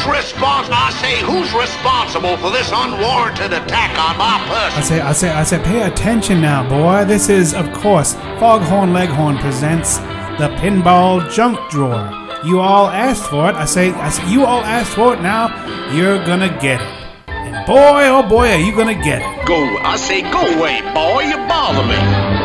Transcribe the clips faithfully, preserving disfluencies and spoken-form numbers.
Who's responsible? I say, who's responsible for this unwarranted attack on my person? I say, I say, I say, pay attention now, boy. This is, of course, Foghorn Leghorn presents the Pinball Junk Drawer. You all asked for it. I say, I say, you all asked for it. Now you're gonna get it. And boy, oh boy, are you gonna get it. Go, I say, go away, boy. You bother me.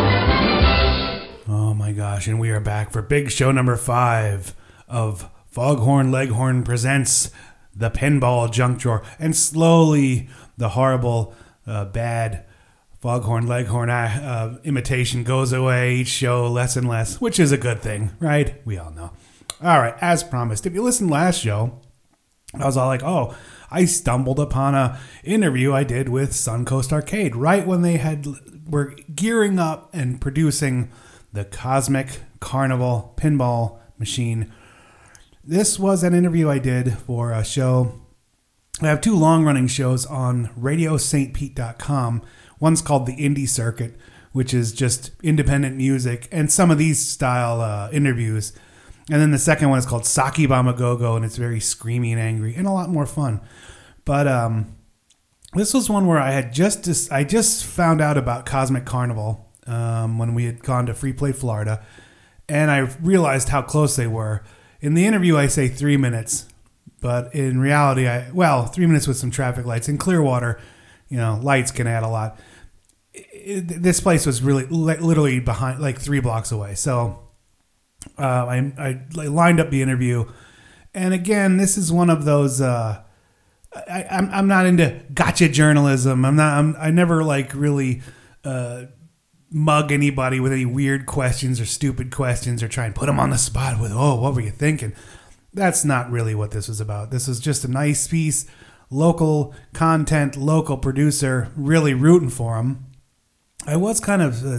Oh my gosh, and we are back for big show number five of Foghorn Leghorn presents the Pinball Junk Drawer. And slowly, the horrible, uh, bad Foghorn Leghorn uh, imitation goes away each show, less and less, which is a good thing, right? We all know. All right, as promised, if you listened last show, I was all like, oh, I stumbled upon a interview I did with Suncoast Arcade right when they had were gearing up and producing the Cosmic Carnival pinball machine. This was an interview I did for a show. I have two long-running shows on radio st pete dot com. One's called the Indie Circuit, which is just independent music and some of these style uh, interviews. And then the second one is called Saki Bama Go-Go, and it's very screamy and angry and a lot more fun. But um, this was one where I had just dis- I just found out about Cosmic Carnival um, when we had gone to Free Play Florida, and I realized how close they were. In the interview, I say three minutes, but in reality, I well, three minutes with some traffic lights. In Clearwater, you know, lights can add a lot. It, this place was really literally behind, like three blocks away. So uh, I, I lined up the interview, and again, this is one of those. Uh, I, I'm I'm not into gotcha journalism. I'm not. I'm, I never like really. Uh, mug anybody with any weird questions or stupid questions or try and put them on the spot with, oh, what were you thinking? That's not really what this was about. This was just a nice piece, local content, local producer, really rooting for him. I was kind of uh,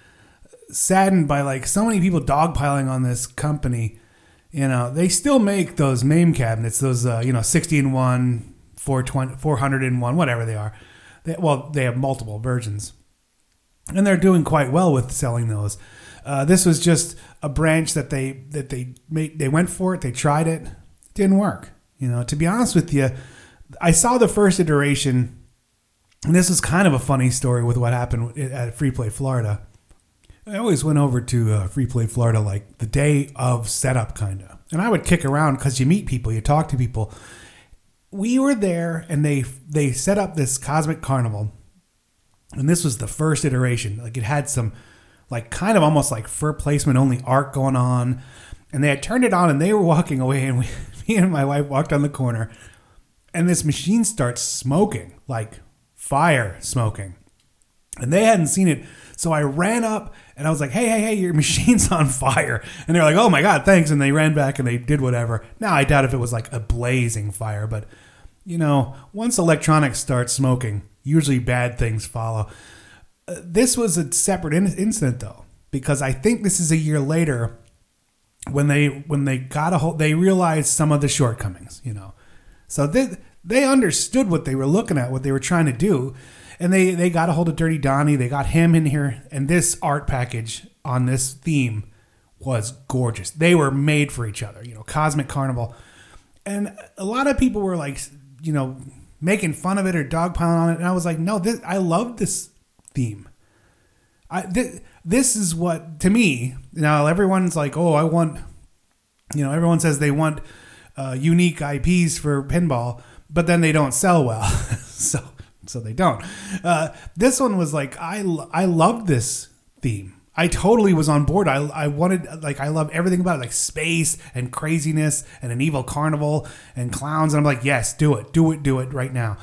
saddened by like so many people dogpiling on this company. You know, they still make those MAME cabinets, those, uh, you know, sixty in one, four twenty, four hundred in one, whatever they are. They, well, they have multiple versions. And they're doing quite well with selling those. Uh, this was just a branch that they that they made. They went for it. They tried it. It didn't work. You know, to be honest with you, I saw the first iteration, and this is kind of a funny story with what happened at Free Play Florida. I always went over to uh, Free Play Florida like the day of setup, kind of, and I would kick around because you meet people, you talk to people. We were there, and they they set up this Cosmic Carnival. And this was the first iteration. Like it had some, like kind of almost like fur placement only art going on. And they had turned it on and they were walking away. And we, me and my wife walked on the corner. And this machine starts smoking, like fire smoking. And they hadn't seen it. So I ran up and I was like, hey, hey, hey, your machine's on fire. And they're like, oh my God, thanks. And they ran back and they did whatever. Now I doubt if it was like a blazing fire. But, you know, once electronics start smoking, usually bad things follow. Uh, this was a separate in- incident, though, because I think this is a year later when they when they got a hold, they realized some of the shortcomings, you know. So they they understood what they were looking at, what they were trying to do, and they they got a hold of Dirty Donnie. They got him in here, and this art package on this theme was gorgeous. They were made for each other, you know. Cosmic Carnival, and a lot of people were like, you know, making fun of it or dogpiling on it. And I was like, no, this, I love this theme. I, th- this is what, to me, now everyone's like, oh, I want, you know, everyone says they want uh, unique I Ps for pinball, but then they don't sell well. so, so they don't. Uh, this one was like, I, I loved this theme. I totally was on board. I I wanted, like, I love everything about it, like space and craziness and an evil carnival and clowns. And I'm like, yes, do it, do it, do it right now.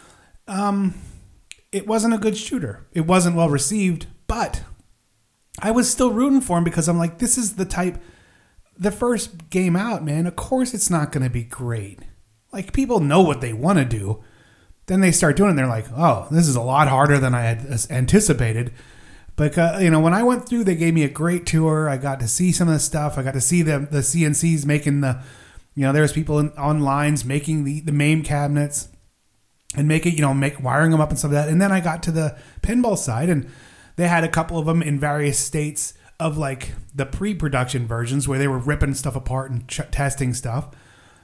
Um, it wasn't a good shooter. It wasn't well received, but I was still rooting for him because I'm like, this is the type, the first game out, man. Of course it's not going to be great. Like, people know what they want to do. Then they start doing it and they're like, oh, this is a lot harder than I had anticipated. But, uh, you know, when I went through, they gave me a great tour. I got to see some of the stuff. I got to see the the C N Cs making the, you know, there's people in, on lines making the, the MAME cabinets and making, you know, make wiring them up and stuff like that. And then I got to the pinball side, and they had a couple of them in various states of like the pre-production versions where they were ripping stuff apart and ch- testing stuff.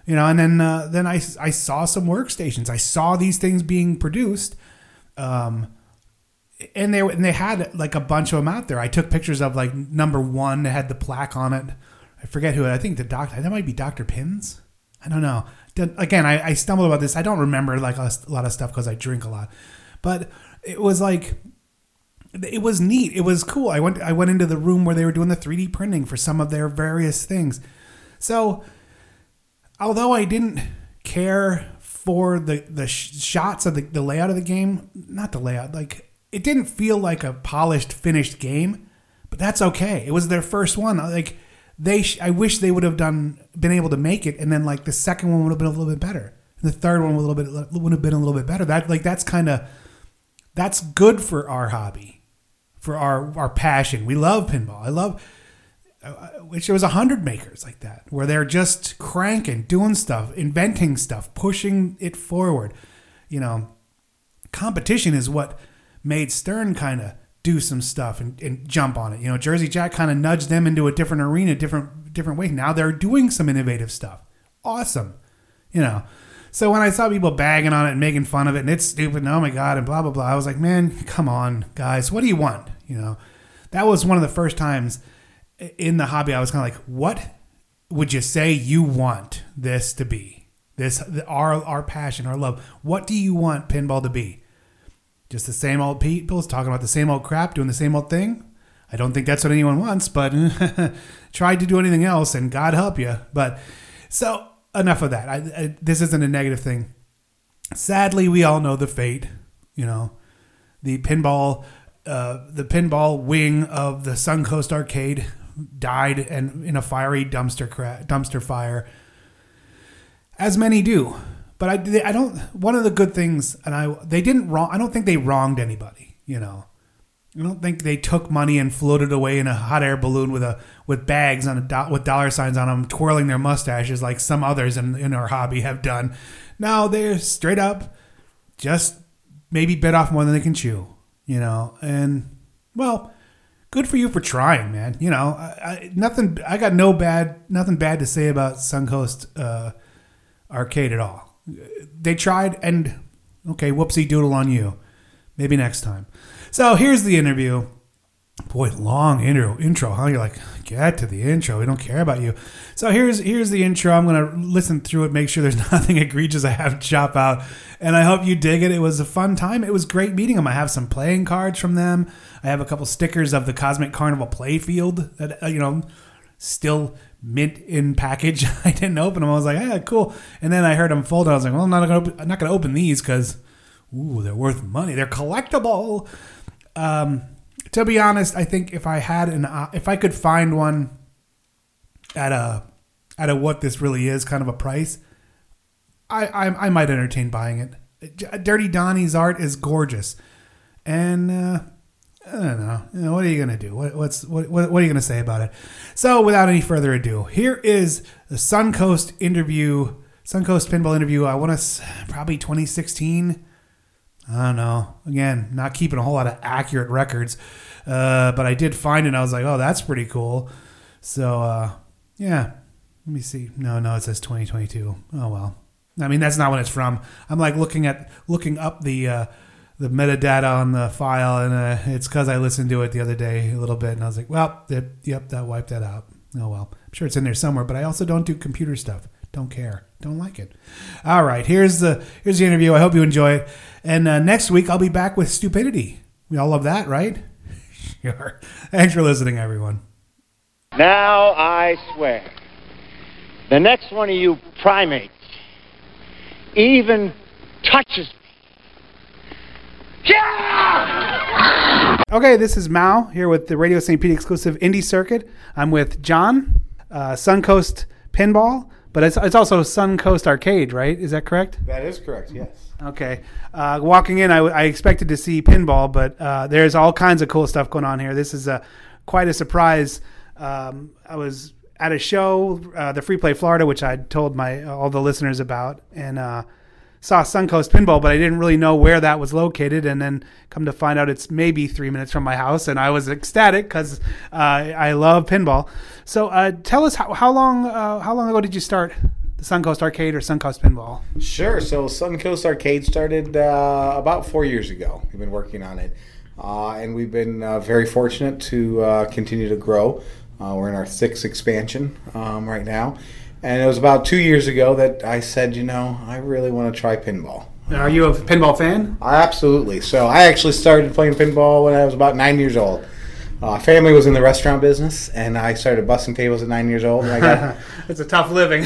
You know, and then uh, then I, I saw some workstations. I saw these things being produced, um, and they and they had like a bunch of them out there. I took pictures of like number one that had the plaque on it. I forget who. I think the doctor. That might be Doctor Pins. I don't know. Again, I, I stumbled about this. I don't remember like a, a lot of stuff because I drink a lot, but it was like it was neat. It was cool. I went I went into the room where they were doing the three D printing for some of their various things. So. Although I didn't care for the, the sh- shots of the, the layout of the game, not the layout, like it didn't feel like a polished, finished game, but that's okay. It was their first one. Like they, sh- I wish they would have done, been able to make it, and then like the second one would have been a little bit better, and the third one would a little bit would have been a little bit better. That like that's kind of that's good for our hobby, for our our passion. We love pinball. I love. Which there was a hundred makers like that, where they're just cranking, doing stuff, inventing stuff, pushing it forward. You know, competition is what made Stern kind of do some stuff and, and jump on it. You know, Jersey Jack kind of nudged them into a different arena, different different way. Now they're doing some innovative stuff. Awesome. You know, so when I saw people bagging on it and making fun of it, and it's stupid, and oh my God, and blah, blah, blah, I was like, man, come on, guys. What do you want? You know, that was one of the first times in the hobby, I was kind of like, what would you say you want this to be? This, our, our passion, our love. What do you want pinball to be? Just the same old people talking about the same old crap, doing the same old thing? I don't think that's what anyone wants, but try to do anything else and God help you. But so enough of that. I, I, this isn't a negative thing. Sadly, we all know the fate, you know, the pinball, uh, the pinball wing of the Suncoast Arcade died and in a fiery dumpster cra- dumpster fire, as many do. But I, they, I don't. One of the good things, and I they didn't wrong. I don't think they wronged anybody. You know, I don't think they took money and floated away in a hot air balloon with a with bags on a do, with dollar signs on them, twirling their mustaches like some others in, in our hobby have done. No, they're straight up, just maybe bit off more than they can chew. You know, and well. Good for you for trying, man. You know, I, I, nothing. I got no bad, nothing bad to say about Suncoast uh, Arcade at all. They tried, and okay, whoopsie doodle on you. Maybe next time. So here's the interview. Boy, long intro, intro, huh? You're like, get to the intro. We don't care about you. So here's here's the intro. I'm gonna listen through it, make sure there's nothing egregious I have to chop out, and I hope you dig it. It was a fun time. It was great meeting them. I have some playing cards from them. I have a couple stickers of the Cosmic Carnival playfield that, you know, still mint in package. I didn't open them. I was like, yeah, cool. And then I heard them fold. I was like, well, I'm not going to I'm not going to open these because, ooh, they're worth money. They're collectible. Um, to be honest, I think if I had an uh, if I could find one at a at a what this really is kind of a price, I I, I might entertain buying it. Dirty Donnie's art is gorgeous, and. Uh, I don't know. You know, what are you gonna do? What, what's what, what? What are you gonna say about it? So, without any further ado, here is the Suncoast interview, Suncoast pinball interview. I want to probably twenty sixteen. I don't know. Again, not keeping a whole lot of accurate records, uh, but I did find it. And I was like, oh, that's pretty cool. So, uh, yeah. Let me see. No, no, it says twenty twenty-two. Oh well. I mean, that's not when it's from. I'm like looking at looking up the. Uh, the metadata on the file, and uh, it's because I listened to it the other day a little bit, and I was like, well, it, yep, that wiped that out. Oh, well. I'm sure it's in there somewhere, but I also don't do computer stuff. Don't care. Don't like it. All right, here's the here's the interview. I hope you enjoy it. And uh, next week, I'll be back with Stupidity. We all love that, right? Sure. Thanks for listening, everyone. Now I swear, the next one of you primates even touches me. Yeah! Okay, this is Mao here with the Radio Saint Pete exclusive Indie Circuit. I'm with John, uh, Suncoast Pinball, but it's it's also Suncoast Arcade, right? Is that correct? That is correct, yes. Okay. Uh, walking in, I, I expected to see pinball, but uh, there's all kinds of cool stuff going on here. This is a, quite a surprise. Um, I was at a show, uh, the Free Play Florida, which I told my all the listeners about, and uh, saw Suncoast Pinball, but I didn't really know where that was located, and then come to find out it's maybe three minutes from my house, and I was ecstatic because uh, I love pinball. So uh, tell us, how, how long uh, how long ago did you start the Suncoast Arcade or Suncoast Pinball? Sure. So Suncoast Arcade started uh, about four years ago. We've been working on it. Uh, and we've been uh, very fortunate to uh, continue to grow. Uh, we're in our sixth expansion um, right now. And it was about two years ago that I said, you know, I really want to try pinball. Are you a pinball fan? Absolutely. So I actually started playing pinball when I was about nine years old. Uh, family was in the restaurant business, and I started busting tables at nine years old. And I got it's a tough living.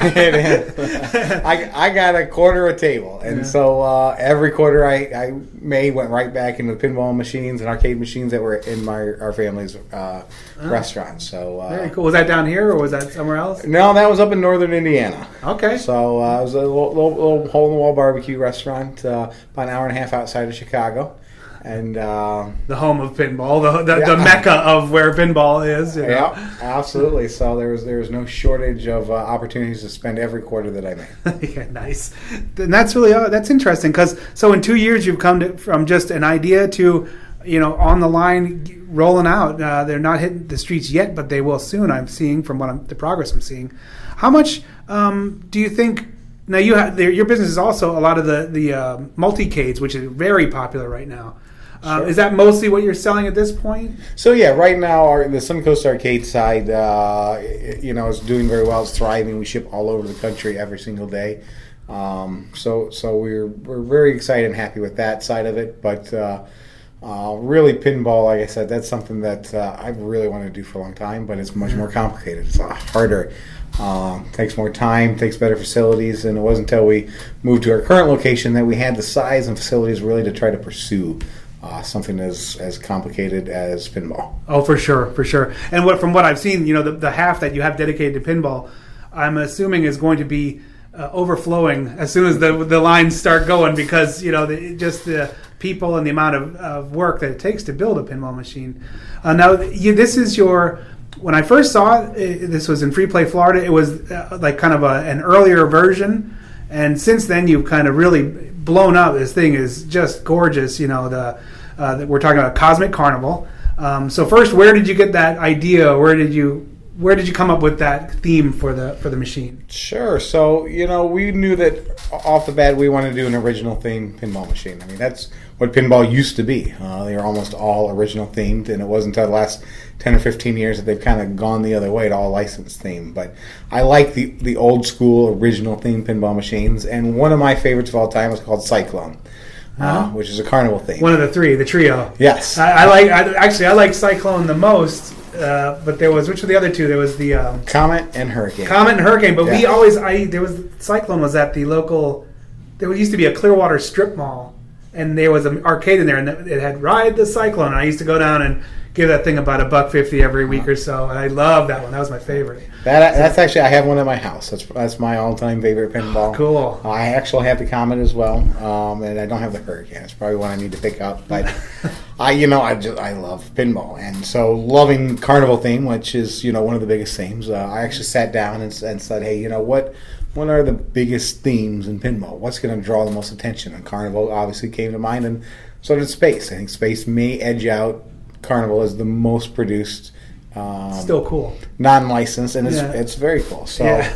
I, I got a quarter a table, and yeah. so uh, every quarter I, I made went right back into the pinball machines and arcade machines that were in my our family's uh, oh. restaurant. So uh, very cool. Was that down here, or was that somewhere else? No, that was up in northern Indiana. Okay. So uh, it was a little, little, little hole-in-the-wall barbecue restaurant, uh, about an hour and a half outside of Chicago. And uh, the home of pinball, the the, yeah. the mecca of where pinball is. You know? Yeah, absolutely. So there was there was no shortage of uh, opportunities to spend every quarter that I made. Yeah, nice. And that's really uh, that's interesting because so in two years you've come to, from just an idea to, you know, on the line rolling out. Uh, they're not hitting the streets yet, but they will soon. I'm seeing from what I'm, the progress I'm seeing. How much um, do you think? Now you have your business is also a lot of the the uh, multi-cades, which is very popular right now. Uh, Sure. Is that mostly what you're selling at this point? So yeah, right now our, the Suncoast Arcade side, uh, you know, is doing very well. It's thriving. We ship all over the country every single day. Um, so so we're we're very excited and happy with that side of it. But uh, uh, really, pinball, like I said, that's something that uh, I really wanted to do for a long time. But it's much more complicated. It's a lot harder. Uh, takes more time, takes better facilities, and it wasn't until we moved to our current location that we had the size and facilities really to try to pursue Uh, something as as complicated as pinball. Oh, for sure, for sure. And what from what I've seen, you know, the, the half that you have dedicated to pinball, I'm assuming is going to be uh, overflowing as soon as the the lines start going because you know the, just the people and the amount of, of work that it takes to build a pinball machine. Uh, now, you, this is your. When I first saw it, it, this was in Free Play, Florida. It was uh, like kind of a, an earlier version, and since then you've kind of really blown up. This thing is just gorgeous. You know, the uh, that we're talking about Cosmic Carnival. Um, so first, where did you get that idea? Where did you where did you come up with that theme for the for the machine? Sure. So you know, we knew that off the bat we wanted to do an original themed pinball machine. I mean, that's what pinball used to be. Uh, they were almost all original themed, and it wasn't until the last ten or fifteen years that they've kind of gone the other way to all licensed theme. But I like the, the old school original theme pinball machines, and one of my favorites of all time is called Cyclone, uh, uh-huh. which is a carnival theme. One of the three, the trio. Yes. I, I like. I, actually, I like Cyclone the most. Uh, but there was which were the other two? There was the um, Comet and Hurricane. Comet and Hurricane. But yeah. we always. I there was Cyclone was at the local. There used to be a Clearwater strip mall, and there was an arcade in there, and it had Ride the Cyclone. And I used to go down and give that thing about a buck fifty every week or so. And I love that one. That was my favorite. That that's actually I have one at my house. That's that's my all time favorite pinball. Cool. I actually have the Comet as well, um, and I don't have the Hurricane. It's probably one I need to pick up. But I, you know, I just I love pinball, and so loving Carnival theme, which is you know one of the biggest themes. Uh, I actually sat down and, and said, hey, you know what? What are the biggest themes in pinball? What's going to draw the most attention? And Carnival obviously came to mind, and so did Space. I think Space may edge out Carnival as the most produced. Um, Still cool. Non-licensed, and it's yeah. it's very cool. So yeah.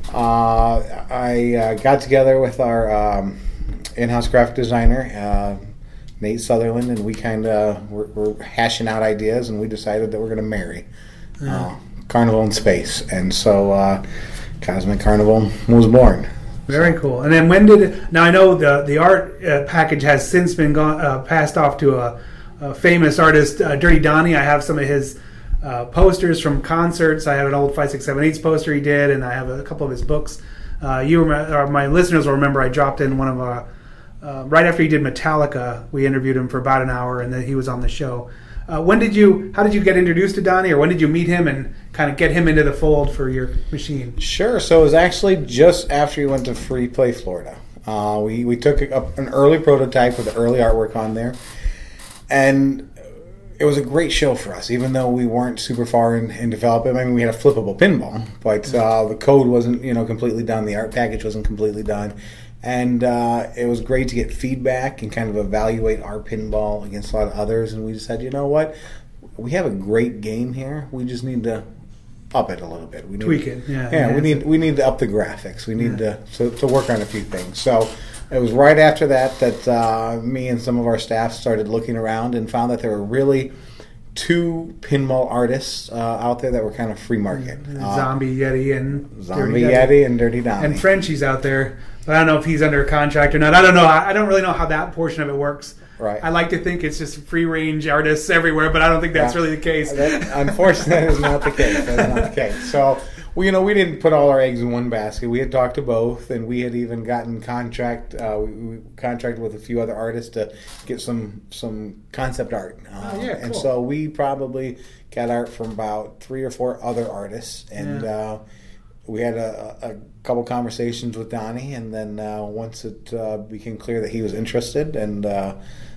uh, I uh, got together with our um, in-house graphic designer, uh, Nate Sutherland, and we kind of were, were hashing out ideas, and we decided that we're going to marry yeah. uh, Carnival and Space. And so uh, Cosmic Carnival was born. Very cool. And then when did it, now I know the the art uh, package has since been gone, uh, passed off to a, a famous artist, uh, Dirty Donnie. I have some of his uh, posters from concerts. I have an old five six seven eight poster he did, and I have a couple of his books. Uh, you rem- or my listeners will remember I dropped in one of our uh, right after he did Metallica. We interviewed him for about an hour, and then he was on the show. Uh, when did you? How did you get introduced to Donnie, or when did you meet him and kind of get him into the fold for your machine? Sure. So it was actually just after we went to Free Play, Florida. Uh, we we took a, an early prototype with the early artwork on there, and it was a great show for us. Even though we weren't super far in, in development, I mean, we had a flippable pinball, but uh, the code wasn't you know completely done. The art package wasn't completely done. And uh, it was great to get feedback and kind of evaluate our pinball against a lot of others. And we just said, you know what? We have a great game here. We just need to up it a little bit. We need, Tweak it, yeah. Yeah, we enhance need it. we need to up the graphics. We need to, to to work on a few things. So it was right after that that uh, me and some of our staff started looking around and found that there were really two pinball artists uh, out there that were kind of free market. Uh, Zombie Yeti and Zombie Dirty Yeti and Dirty Donnie. And Frenchie's out there, but I don't know if he's under contract or not. I don't know. I I don't really know how that portion of it works. Right. I like to think it's just free range artists everywhere, but I don't think that's Yeah. really the case. That, unfortunately, that is not the case. That is not the case. So, we, you know, we didn't put all our eggs in one basket. We had talked to both, and we had even gotten contract. Uh, we, we contracted with a few other artists to get some some concept art. Uh, Oh, yeah, And cool. so we probably got art from about three or four other artists, and Yeah. uh, we had a, a couple conversations with Donnie, and then uh, once it uh, became clear that he was interested, and uh,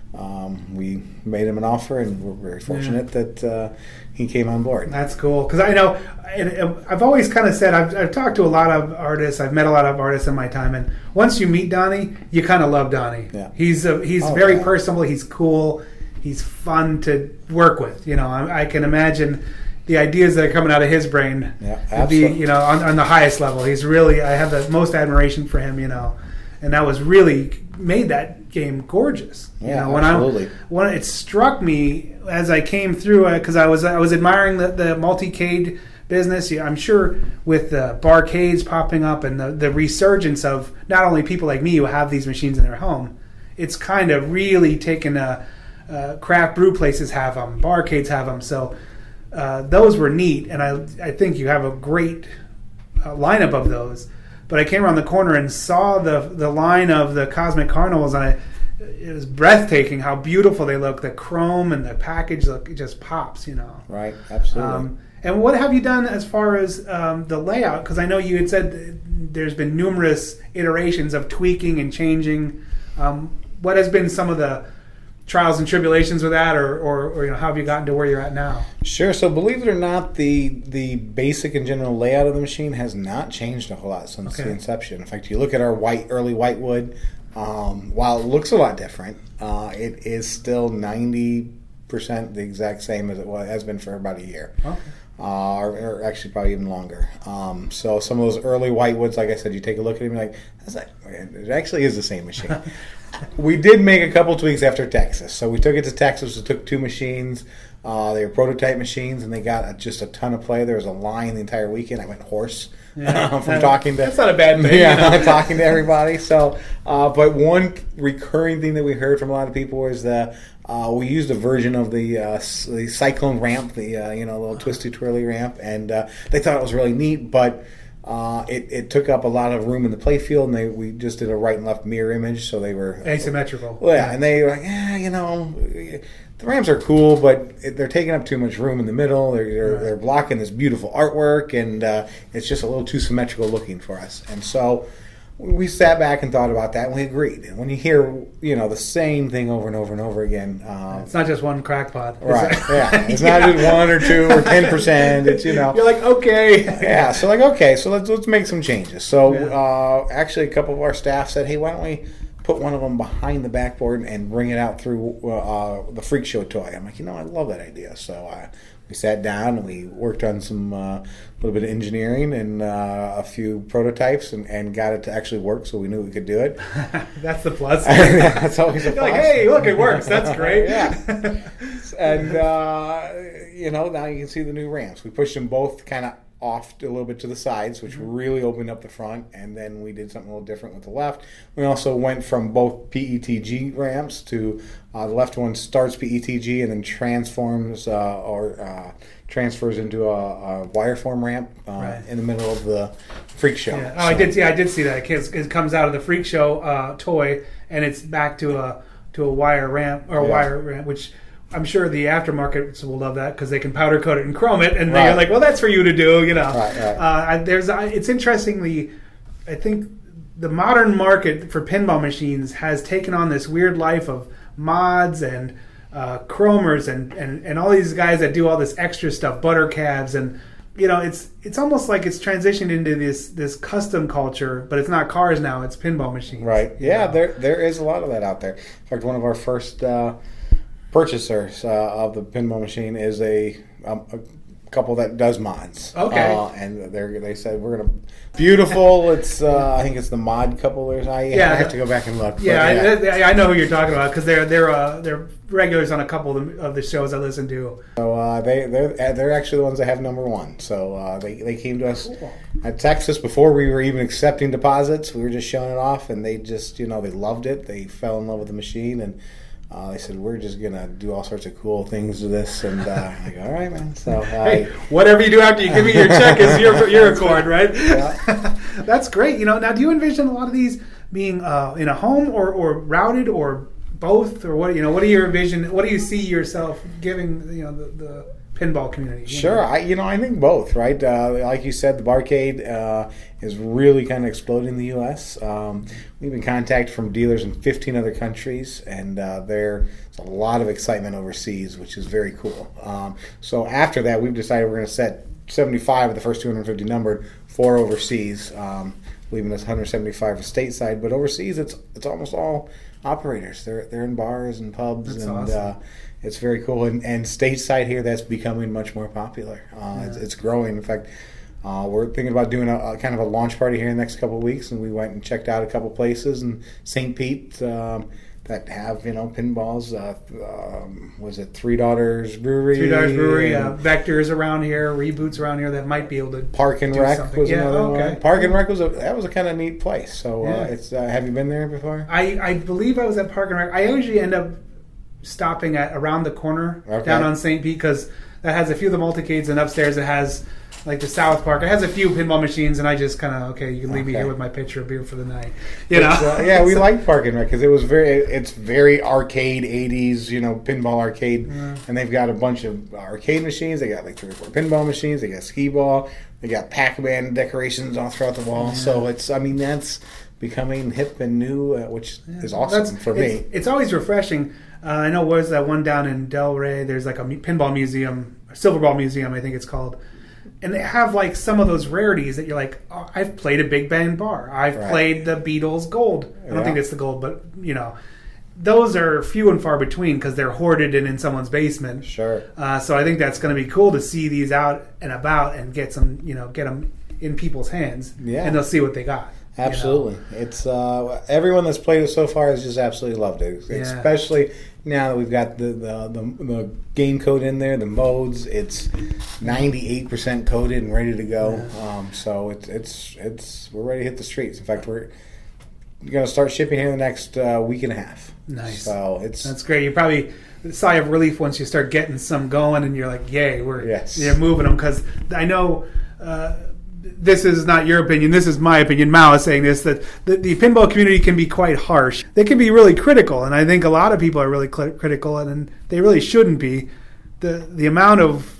um, we made him an offer, and we're very fortunate that uh, he came on board. That's cool because I know, and and I've always kind of said I've, I've talked to a lot of artists. I've met a lot of artists in my time, and once you meet Donnie, you kind of love Donnie. Yeah. He's a, he's Oh, very yeah. personable. He's cool. He's fun to work with. You know, I, I can imagine the ideas that are coming out of his brain Yeah, would be, absolutely. you know, on, on the highest level. He's really, I have the most admiration for him. You know, and that was really made that game gorgeous. You Yeah, know, when absolutely. I when it struck me as I came through, because I was I was admiring the, the multi-cade business. Yeah, I'm sure with the barcades popping up and the, the resurgence of not only people like me who have these machines in their home, it's kind of really taken a, uh, craft brew places have them, barcades have them. So uh, those were neat, and I I think you have a great uh, lineup of those. But I came around the corner and saw the the line of the Cosmic Carnivals, and I, it was breathtaking how beautiful they look. The chrome and the package look, it just pops, you know. Right, absolutely. Um, and what have you done as far as um, the layout? Because I know you had said that there's been numerous iterations of tweaking and changing. Um, what has been some of the trials and tribulations with that, or, or, or you know, how have you gotten to where you're at now? Sure. So, believe it or not, the the basic and general layout of the machine has not changed a whole lot since Okay. the inception. In fact, you look at our white early whitewood. Um, while it looks a lot different, uh, it is still ninety percent the exact same as it was, has been for about a year. Okay. Uh, or, or actually probably even longer. Um, so some of those early whitewoods, like I said, you take a look at them and you're like, that's like, it actually is the same machine. We did make a couple tweaks after Texas. So we took it to Texas. We took two machines. Uh, they were prototype machines, and they got a, just a ton of play. There was a line the entire weekend. I went hoarse Yeah. from talking to. That's not a bad thing. Yeah, you know? talking to everybody. So, uh, but one recurring thing that we heard from a lot of people was that uh, we used a version of the uh, s- the Cyclone ramp, the uh, you know little twisty twirly ramp, and uh, they thought it was really neat, but. Uh, it, it took up a lot of room in the playfield, and they we just did a right and left mirror image, so they were Asymmetrical. Well, yeah, and they were like, yeah, you know, the Rams are cool, but it, they're taking up too much room in the middle. They're they're, Right. they're blocking this beautiful artwork, and uh, it's just a little too symmetrical looking for us. And so we sat back and thought about that, and we agreed. And when you hear, you know, the same thing over and over and over again, um, It's not just one crackpot. right? It's- Yeah, it's Yeah. not just one or two or ten percent. It's you know, You're like, okay. yeah, so like okay, so let's let's make some changes. So Yeah. uh, actually, a couple of our staff said, "Hey, why don't we put one of them behind the backboard and bring it out through uh, the Freak Show toy?" I'm like, you know, I love that idea. So uh, we sat down and we worked on some uh, little bit of engineering and uh, a few prototypes and, and got it to actually work. So we knew we could do it. That's the plus. That's always a You're like, plus. hey, look, it works. That's great. Yeah. And, uh, you know, now you can see the new ramps. We pushed them both kind of off a little bit to the sides, which really opened up the front. And then we did something a little different with the left. We also went from both P E T G ramps to uh, the left one starts P E T G and then transforms uh, or uh, transfers into a, a wire form ramp uh, Right. in the middle of the Freak Show. Yeah. Oh, I So- did see. I did see that. It, kids- it comes out of the Freak Show uh, toy, and it's back to a to a wire ramp or a Yeah. wire ramp, which I'm sure the aftermarket will love that because they can powder coat it and chrome it, and Right. they're like, well, that's for you to do, you know. Right, right. Uh, I- there's. I- It's interestingly, I think the modern market for pinball machines has taken on this weird life of mods and uh, chromers and, and, and all these guys that do all this extra stuff, butter calves, and you know, it's it's almost like it's transitioned into this this custom culture, but it's not cars now; it's pinball machines. Right. you Yeah, know? there there is a lot of that out there. In fact, one of our first uh, purchasers uh, of the pinball machine is a, um, a couple that does mods. Okay. Uh, and they they said we're gonna beautiful. It's uh, I think it's the mod couple. There's I, Yeah. I have to go back and look. Yeah, but, I, I know who you're talking about because they're they're uh, they're regulars on a couple of the, of the shows I listen to. So uh, they they're they're actually the ones that have number one. So uh, they they came to us Cool. at Texas before we were even accepting deposits. We were just showing it off, and they just you know they loved it. They fell in love with the machine, and uh, they said we're just gonna do all sorts of cool things with this. And uh, I'm like, all right, man. So uh, Hey, whatever you do after you give me your check is your your accord, right? Yeah. That's great. You know, now do you envision a lot of these being uh, in a home or, or routed or both, or what? You know, what do you envision? What do you see yourself giving? You know, the, the pinball community. You Sure, know? I you know I think both, right? Uh, like you said, the barcade uh, is really kind of exploding in the U S. Um, we've been contacted from dealers in fifteen other countries, and uh, there's a lot of excitement overseas, which is very cool. Um, so after that, we've decided we're going to set seventy-five of the first two hundred fifty numbered for overseas, um, leaving us one hundred seventy-five for stateside. But overseas, it's it's almost all operators. They're they're in bars and pubs, That's and awesome. uh, it's very cool. And, and stateside here, that's becoming much more popular. Uh, Yeah. it's, it's growing. In fact, uh, we're thinking about doing a, a kind of a launch party here in the next couple of weeks, and we went and checked out a couple places in Saint Pete um, that have you know pinballs. Uh, um, was it Three Daughters Brewery? Three Daughters Brewery, and uh, Vectors around here, Reboots around here that might be able to. Park and do Rec something. was Yeah, another okay. one. Park and Rec was a that was a kind of neat place. So Yeah. uh, it's uh, have you been there before? I, I believe I was at Park and Rec. I usually end up stopping at around the corner Okay. down on Saint Pete because that has a few of the multicades, and upstairs it has like the South Park. It has a few pinball machines, and I just kind of okay, you can leave me Okay. here with my pitcher of beer for the night. You know, It's, uh, yeah, we like Park and Rec because it was very, it's very arcade eighties, you know, pinball arcade, and they've got a bunch of arcade machines. They got like three or four pinball machines. They got skee ball. They got Pac-Man decorations all throughout the wall. So it's, I mean, that's becoming hip and new, uh, which is awesome That's- for me. It's, it's always refreshing. Uh, I know was that one down in Delray. There's like a mu- pinball museum, silver ball museum, I think it's called. And they have like some of those rarities that you're like, oh, I've played a Big Bang Bar. I've Right. played the Beatles Gold. I don't Yeah. think it's the Gold, but you know, those are few and far between because they're hoarded and in someone's basement. Sure. Uh, so I think that's going to be cool to see these out and about and get some, you know, get them in people's hands. Yeah. And they'll see what they got. you know? Absolutely, it's uh, everyone that's played it so far has just absolutely loved it. Yeah. Especially now that we've got the, the the the game code in there, the modes. It's ninety-eight percent coded and ready to go. Um, so it's it's it's we're ready to hit the streets. In fact, we're going to start shipping here in the next uh, week and a half. Nice. So it's That's great. You probably sigh of relief once you start getting some going, and you're like, "Yay, we're Yes. you're moving them." Because I know uh, this is not your opinion. This is my opinion. Mao is saying this that the, the pinball community can be quite harsh. They can be really critical, and I think a lot of people are really cl- critical, and, and they really shouldn't be. the The amount of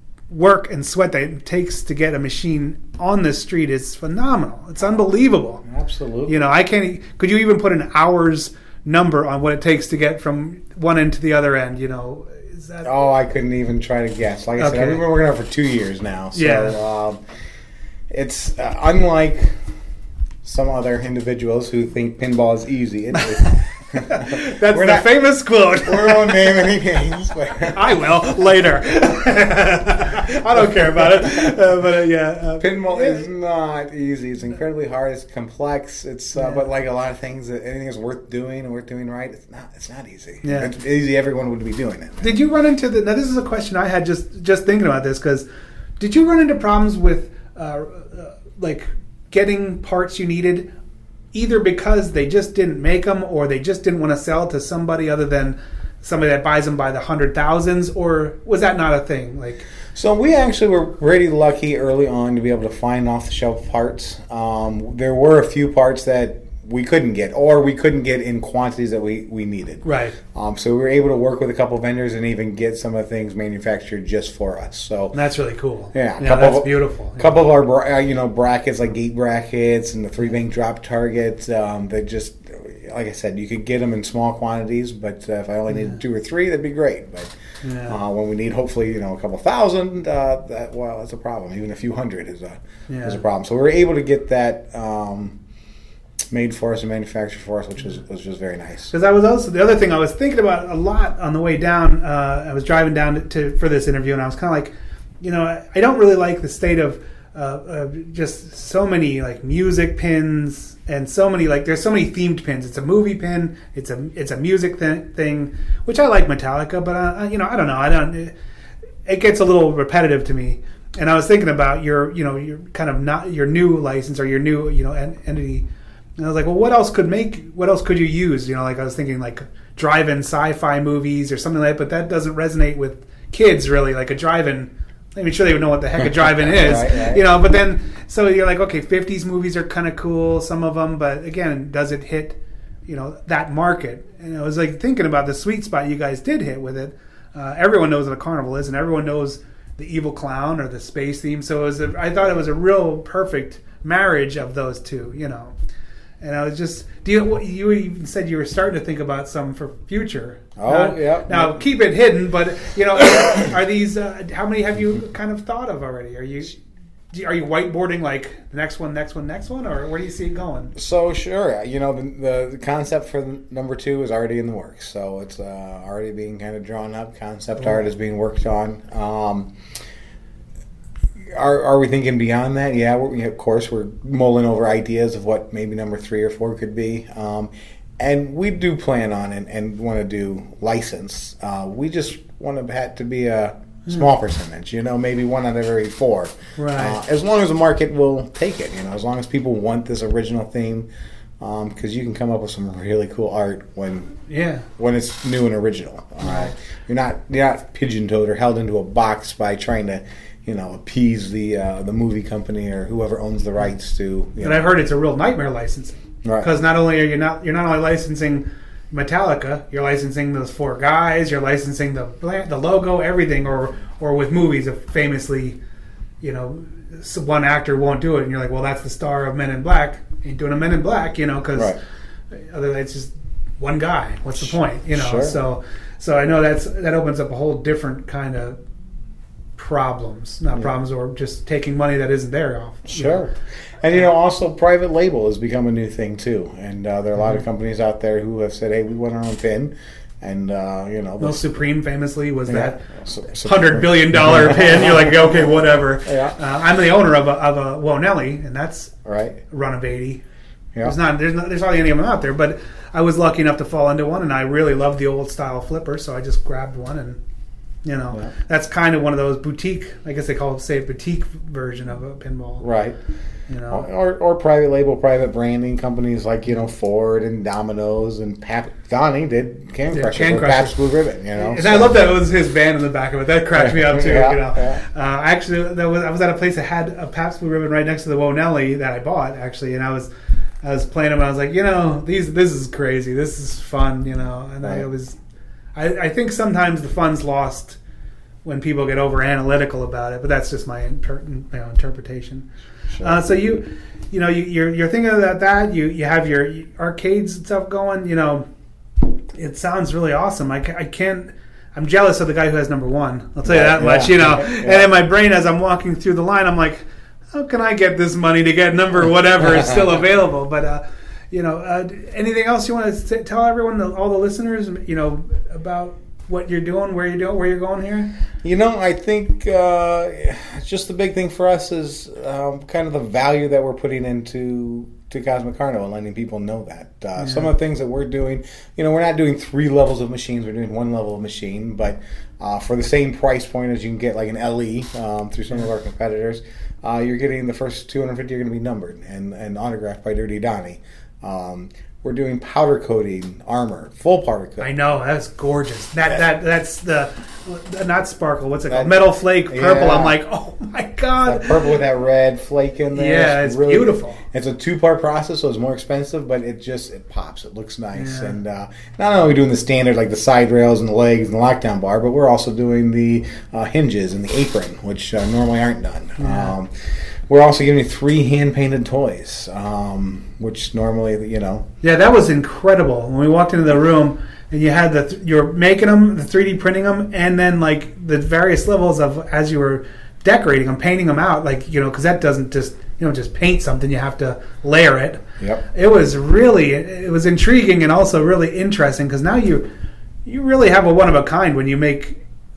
work and sweat that it takes to get a machine on the street is phenomenal. It's unbelievable. absolutely. You know, I can't. e- Could you even put an hour's number on what it takes to get from one end to the other end? You know, is that? Oh, I couldn't even try to guess. Like I said, Okay. I've been working on it for two years now. So, Yeah. um, it's uh, unlike some other individuals who think pinball is easy. It, it, That's we're the not- famous quote. we won't name any names, but I will later. I don't care about it, uh, but uh, yeah. Uh, pinball is not easy. It's incredibly hard. It's complex. It's uh, Yeah. but like a lot of things, that anything is worth doing and worth doing right. It's not. It's not easy. Yeah. If it's easy, everyone would be doing it. Did you run into the? Now, this is a question I had just just thinking about this because did you run into problems with uh, uh, like getting parts you needed, either because they just didn't make them or they just didn't want to sell to somebody other than somebody that buys them by the hundred thousands, or was that not a thing? Like, So we actually were pretty lucky early on to be able to find off-the-shelf parts. Um, there were a few parts that we couldn't get, or we couldn't get in quantities that we, we needed. right? Um, so we were able to work with a couple vendors and even get some of the things manufactured just for us. So That's really cool. yeah, a yeah, couple that's of, beautiful. A couple of our bra- uh, you know brackets like gate brackets and the three bank drop targets. Um, that just like I said, you could get them in small quantities, but uh, if I only needed two or three, that'd be great. But Yeah. uh, when we need hopefully you know a couple thousand, uh, that well, that's a problem. Even a few hundred is a Yeah. is a problem. So we were able to get that um, made for us and manufactured for us, which was was just very nice. Because I was also the other thing I was thinking about a lot on the way down. Uh, I was driving down to, to for this interview, and I was kind of like, you know, I, I don't really like the state of uh, uh, just so many like music pins and so many like there's so many themed pins. It's a movie pin. It's a it's a music th- thing, which I like Metallica, but uh, you know I don't know. I don't. It, it gets a little repetitive to me. And I was thinking about your you know your kind of not your new license or your new you know en- entity. And I was like, well, what else could make? What else could you use? You know, like I was thinking like drive-in sci-fi movies or something like that. But that doesn't resonate with kids really. Like a drive-in. I mean, sure they would know what the heck a drive-in is, right, right. you know. But then, so you're like, okay, fifties movies are kind of cool, some of them. But again, does it hit, you know, that market? And I was like thinking about the sweet spot you guys did hit with it. Uh, everyone knows what a carnival is, and everyone knows the evil clown or the space theme. So it was a, I thought it was a real perfect marriage of those two, you know. And I was just, do you, you even said you were starting to think about some for future. Oh, uh, yeah. Now, yeah. keep it hidden, but, you know, are these, uh, how many have you kind of thought of already? Are you are you whiteboarding like the next one, next one, next one, or where do you see it going? So, sure. You know, the, the, the concept for the number two is already in the works. So it's uh, already being kind of drawn up. Concept art is being worked on. Um Are are we thinking beyond that? Yeah, we're, of course, we're mulling over ideas of what maybe number three or four could be. Um, and we do plan on and, and want to do license. Uh, we just want to have to be a small percentage, you know, maybe one out of every four. Right. Uh, as long as the market will take it, you know, as long as people want this original theme, because um, you can come up with some really cool art when Yeah. when it's new and original. Uh, Right. You're not you're not pigeon-toed or held into a box by trying to, you know, appease the uh, the movie company or whoever owns the rights to. You And know. I've heard it's a real nightmare licensing. Right. Because not only are you not you're not only licensing Metallica, you're licensing those four guys, you're licensing the the logo, everything, or or with movies, if famously, you know, one actor won't do it, and you're like, well, that's the star of Men in Black. Ain't doing a Men in Black, you know, because Right. other than it's just one guy. What's the point, you know? Sure. So so I know that's that opens up a whole different kind of problems, not Yeah. problems, or just taking money that isn't there off. you know. Sure. And, you know, also private label has become a new thing, too. And uh, there are a lot of companies out there who have said, hey, we want our own pin. And, uh, you know. Well, Supreme famously was yeah. that So- so- hundred billion dollar pin. You're like, okay, whatever. Yeah. Uh, I'm the owner of a of a Wonelli, and that's Right. a run of eighty. Yeah. There's not there's not there's hardly any of them out there, but I was lucky enough to fall into one, and I really loved the old style flipper, so I just grabbed one, and you know, Yeah. that's kind of one of those boutique. I guess they call it say boutique version of a pinball. Right. You know. Or, or private label, private branding companies like, you know, Ford and Domino's and Pap. Donnie did Can Yeah, Crusher Can with Crusher. Pabst Blue Ribbon, you know. And so- I love that it was his band in the back of it. That cracked me up too. Yeah, you know, yeah. uh, actually, that was I was at a place that had a Pabst Blue Ribbon right next to the Wonelli that I bought actually, and I was I was playing them. And I was like, you know, these this is crazy. This is fun, you know. And I Right. was, I, I think sometimes the fun's lost when people get over analytical about it, but that's just my inter, you know, interpretation. Sure. Uh, so you, you know, you, you're you're thinking about that. You you have your arcades and stuff going. You know, it sounds really awesome. I, ca- I can't. I'm jealous of the guy who has number one. I'll tell you that Yeah, much. You know, yeah. and in my brain as I'm walking through the line, I'm like, how can I get this money to get number whatever is still available? But uh, you know, uh, anything else you want to tell everyone, all the listeners, you know, about what you're doing, where you're doing, where you're going here? You know, I think uh, just the big thing for us is um, kind of the value that we're putting into to Cosmic Carnival and letting people know that. Uh, Yeah. Some of the things that we're doing, you know, we're not doing three levels of machines, we're doing one level of machine, but uh, for the same price point as you can get like an L E um, through some of our competitors, uh, you're getting the first two hundred fifty are going to be numbered and, and autographed by Dirty Donnie. Um, we're doing powder coating armor, full powder coat. I know, that's gorgeous. That that that's the not sparkle. What's it called? That- Metal flake purple. Yeah. I'm like, oh my god. That purple with that red flake in there. Yeah, it's beautiful. It's a two-part process, so it's more expensive, but it just it pops. It looks nice, Yeah. and uh, not only are we doing the standard like the side rails and the legs and the lockdown bar, but we're also doing the uh, hinges and the apron, which uh, normally aren't done. Yeah. Um, we're also giving you three hand-painted toys, um, which normally, you know, Yeah, that was incredible. When we walked into the room and you had the th- you're making them, the three D printing them, and then like the various levels of as you were decorating them, painting them out, like you know, because that doesn't just you know just paint something. You have to layer it. Yep. It was really it was intriguing and also really interesting because now you you really have a one of a kind when you make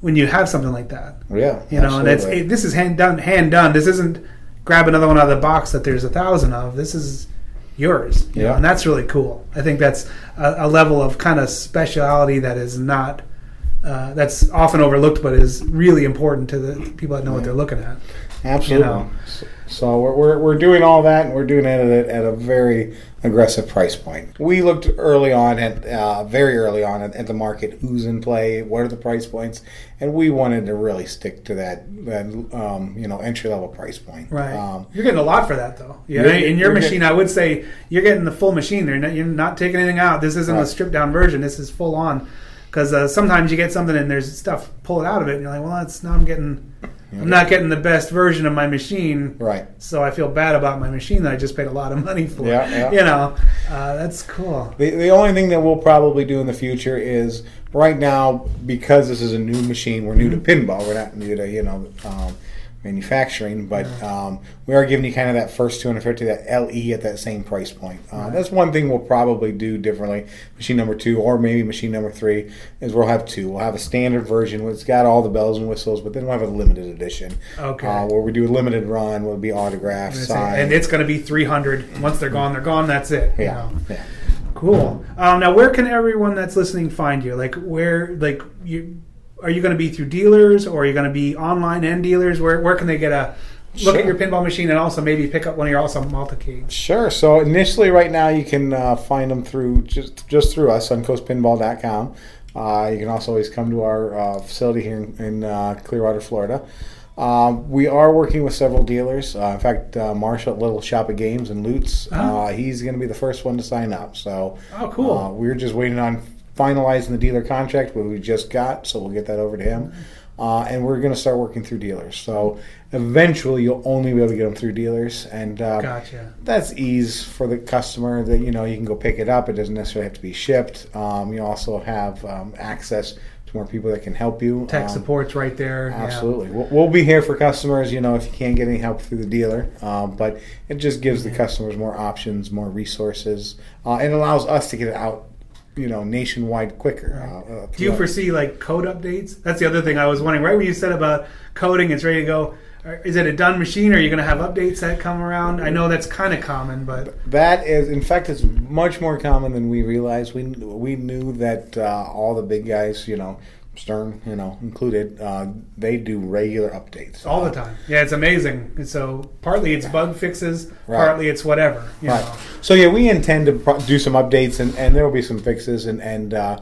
when you have something like that. Yeah, You know, and it's absolutely. it, this is hand done. Hand done. This isn't grab another one out of the box that there's a thousand of. This is yours. You Yeah. know, and that's really cool. I think that's a, a level of kind of speciality that is not uh, that's often overlooked, but is really important to the people that know what they're looking at. Absolutely. You know. So, so we're, we're we're doing all that, and we're doing it at a, at a very aggressive price point. We looked early on at uh, very early on at, at the market, who's in play, what are the price points, and we wanted to really stick to that that um, you know entry level price point. Right. Um, You're getting a lot for that, though. Yeah. You're- In your you're machine, I would say you're getting the full machine. You're not, you're not taking anything out. This isn't a Right. stripped down version. This is full on. Because uh, sometimes you get something and there's stuff pulled out of it, and you're like, well, that's now I'm getting. I'm not getting the best version of my machine, Right. so I feel bad about my machine that I just paid a lot of money for. Yeah, yeah. You know, uh, that's cool. The, the only thing that we'll probably do in the future is right now, because this is a new machine, we're new to pinball. We're not new to, you know, um, manufacturing, but um, we are giving you kind of that first two hundred fifty, that L E at that same price point. Uh, That's one thing we'll probably do differently. Machine number two, or maybe machine number three, is we'll have two. We'll have a standard version where it's got all the bells and whistles, but then we'll have a limited edition. Okay. Uh, where we do a limited run, will be autographed, signed. And it's going to be three hundred. Once they're gone, they're gone. That's it. you yeah, know. yeah. Cool. Um, now, where can everyone that's listening find you? Like, where, like, you are you going to be through dealers, or are you going to be online and dealers? Where where can they get a look Sure. at your pinball machine and also maybe pick up one of your awesome multicades? Sure. So initially, right now, you can uh, find them through just just through us, suncoast pinball dot com. Uh, you can also always come to our uh, facility here in, in uh, Clearwater, Florida. Um, we are working with several dealers. Uh, in fact, uh, Marshall at Little Shop of Games and Lutz, Oh. uh, he's going to be the first one to sign up. So, Oh, cool. Uh, we're just waiting on finalizing the dealer contract, but we just got, so we'll get that over to him. Uh, and we're going to start working through dealers. So eventually, you'll only be able to get them through dealers, and uh, Gotcha. that's ease for the customer. That you know, you can go pick it up. It doesn't necessarily have to be shipped. Um, you also have um, access to more people that can help you. Tech Um, support's right there. yeah. Absolutely. We'll, we'll be here for customers, you know, if you can't get any help through the dealer. Um, but it just gives the customers more options, more resources, uh, and allows us to get it out, you know, nationwide quicker. Uh, uh, Do you foresee like code updates? That's the other thing I was wondering. Right when you said about coding, it's ready to go. Are- Is it a done machine? Or are you going to have updates that come around? I know that's kind of common, but That is, in fact, it's much more common than we realized. We we knew that uh, all the big guys, you know, Stern, you know, included, uh, they do regular updates all the time. Yeah, it's amazing. And so partly it's bug fixes, Right. partly it's whatever. You Right. know. So yeah, we intend to pro- do some updates, and, and there will be some fixes, and and uh,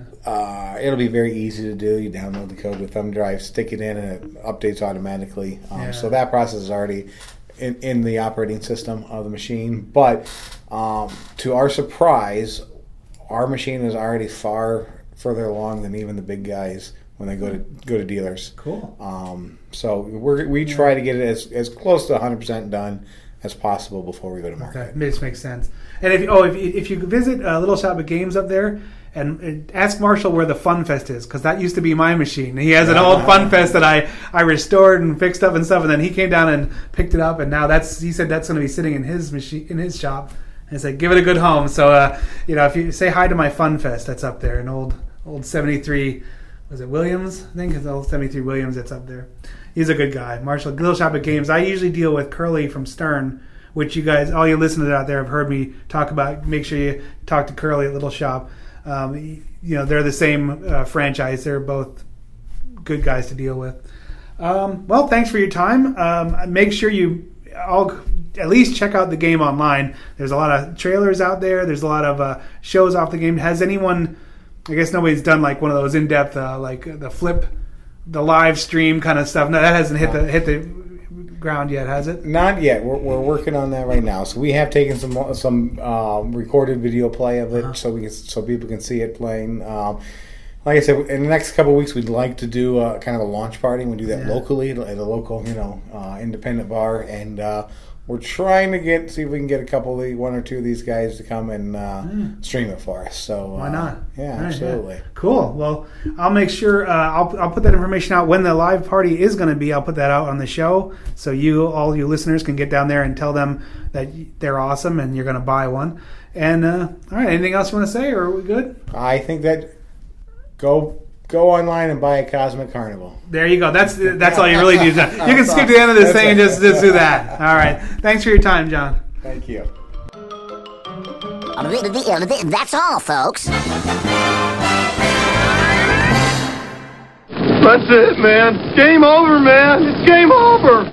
uh, it'll be very easy to do. You download the code with thumb drive, stick it in, and it updates automatically. Um, Yeah. So that process is already in, in the operating system of the machine. But um, to our surprise, our machine is already far further along than even the big guys when they go to go to dealers. Cool. Um, so we're, we try to get it as, as close to one hundred percent done as possible before we go to market. Okay, this makes sense. And if oh, if you, if you visit uh, Little Shop of Games up there, and, and ask Marshall where the Fun Fest is, because that used to be my machine. He has an old Fun Fest that I, I restored and fixed up and stuff, and then he came down and picked it up, and now that's he said that's going to be sitting in his machine in his shop. And I said, give it a good home. So uh, you know, if you say hi to my Fun Fest, that's up there, an old old seventy-three. Was it Williams? I think it's old seventy-three Williams that's up there. He's a good guy. Marshall, Little Shop of Games. I usually deal with Curly from Stern, which you guys, all you listeners out there have heard me talk about. Make sure you talk to Curly at Little Shop. Um, you know, they're the same uh, franchise. They're both good guys to deal with. Um, well, thanks for your time. Um, make sure you all at least check out the game online. There's a lot of trailers out there. There's a lot of uh, shows off the game. Has anyone... I guess nobody's done like one of those in-depth, uh, like the flip, the live stream kind of stuff. No, that hasn't hit the hit the ground yet, has it? Not yet. We're, we're working on that right now. So we have taken some some um, recorded video play of it, Uh-huh. so we can, so people can see it playing. Um, like I said, in the next couple of weeks, we'd like to do a, kind of a launch party. We do that Yeah. locally at a local, you know, uh, independent bar, and uh, we're trying to get see if we can get a couple of the, one or two of these guys to come and uh, stream it for us. So Why uh, not? Yeah, All right, absolutely. yeah. Cool. Well, I'll make sure uh, I'll I'll put that information out when the live party is going to be. I'll put that out on the show, so you all you listeners can get down there and tell them that they're awesome and you're going to buy one. And uh, all right, anything else you want to say, or are we good? I think that go go online and buy a Cosmic Carnival. There you go. That's that's all you really need to do. You can skip to the end of this thing and just, just do that. All right. Thanks for your time, John. Thank you. That's all, folks. That's it, man. Game over, man. It's game over.